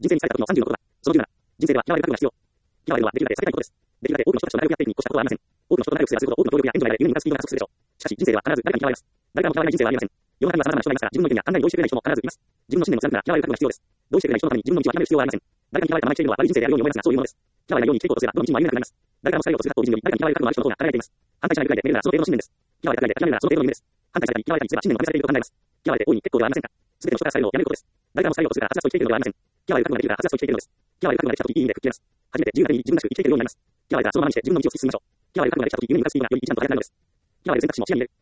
人生に疲れた時の30のことだ。その17、人生では嫌われる覚悟が必要。嫌われるのはできるだけ避けたいことです。できるだけ多くの人たちと仲良くやっていくに越したことはありません。多くの人と仲良くすればするほど、多くの協力や援助が得られ、夢に向かうスピードが加速するでしょう。しかし、人生は必ず誰かに嫌われます。誰からも嫌われない人生はありません。世の中には様々な人がいますが、自分の意見や考えに同意してくれない人も必ずいます。自分の信念を貫くなら嫌われる覚悟が必要です。同意してくれない人のために自分の道を諦める必要はありません。誰かに嫌われたまま生きているのは悪い人生であるように思いますが、そういうものです。嫌われないように生きていこうとすれば、どの道も歩めなくなります。誰からも好かれようとする格好を人より、誰かに嫌われる覚悟がある人の方が輝いています。反対しないぐらいで寝るならその程度の信念です。嫌われたぐらいで諦めるならその程度の夢です。反対されたり、嫌われたりすれば信念が試されていると考えます。嫌われて大いに結構ではありませんか。すべての人からされるのをやめることです。誰からも好かれようとするからはつらつと生きているのではありません。嫌われる覚悟ができるからはつらつと生きているのです。嫌われる覚悟ができたときいい意味で吹っ切れます。初めて自由なために自分らしく生きていけるようになります。嫌われたらそのままにして自分の道を突き進みましょう。嫌われる覚悟ができたとき夢に向かうスピードがより一段と速くなるのです。嫌われる選択肢も視野に入れる。